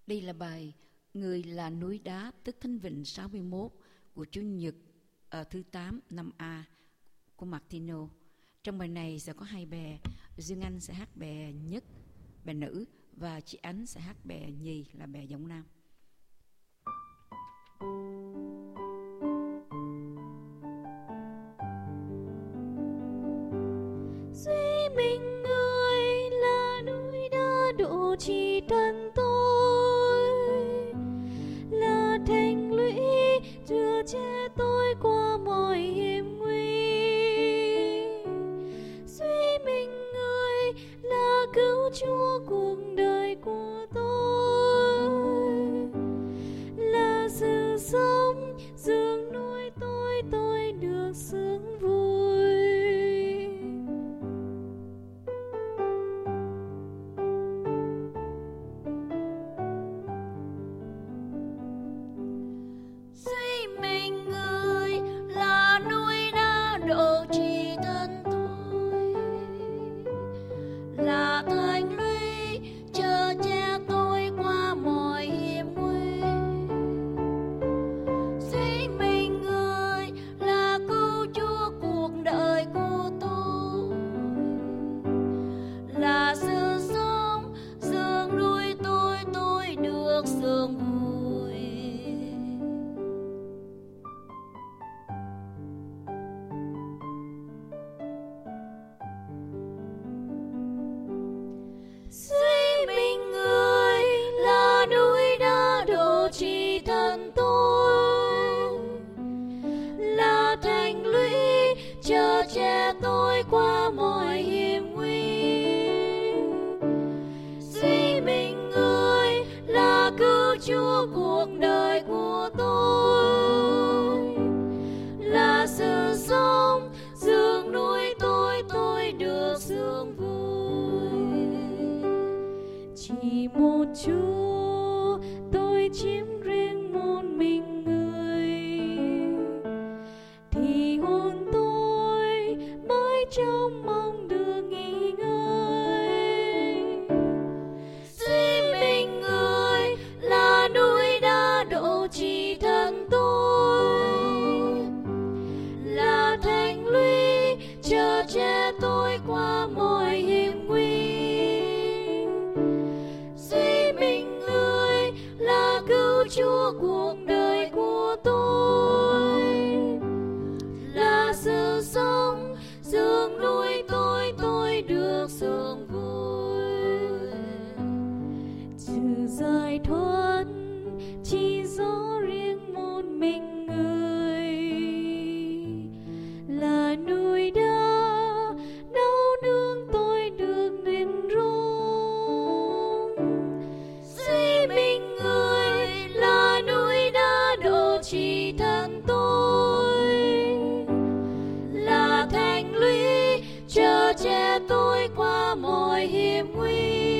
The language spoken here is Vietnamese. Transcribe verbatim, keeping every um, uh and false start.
Đây là bài Người là núi đá, tức Thánh Vịnh sáu mươi mốt của Chủ nhật ở thứ tám năm A của Martino. Trong bài này sẽ có hai bè, Dương Anh sẽ hát bè nhất, bè nữ, và chị Ánh sẽ hát bè nhì là bè giọng nam. Duy mình người là núi đá độ trì thân tôi, là thành lũy chở che tôi qua mọi hiểm nguy. Duy mình người là cứu Chúa cuộc đời của tôi, là sự sống dưỡng nuôi tôi, tôi được sướng vui. Duy mình người là núi đá độ trì thân tôi, là thành lũy chở che tôi qua mọi hiểm nguy. Duy mình người là cứu Chúa cuộc đời của tôi, là sự sống dưỡng nuôi tôi, tôi được sướng vui. Duy mình người là núi đá độ trì thân tôi, là thành lũy chở che tôi qua mọi hiểm nguy. Duy mình người là cứu Chúa cuộc đời của tôi, là sự sống dưỡng nuôi tôi, tôi được sướng vui. Chỉ một Chúa tôi chiếm riêng một mình người, thì hồn tôi mãi trong mong được nghỉ ngơi. Duy mình người là núi đá độ trì thân tôi, là thành lũy chở che tôi qua mọi hiểm nguy. Duy mình người là cứu Chúa cuộc đời của tôi, là sự sống dưỡng nuôi tôi, tôi được sướng vui. Trừ giải thoát chỉ do riêng một mình người, là núi đá nấu nương tôi được nên rong. Duy mình người là núi đá độ trì thân tôi, là thành lũy chở che tôi qua mọi hiểm nguy.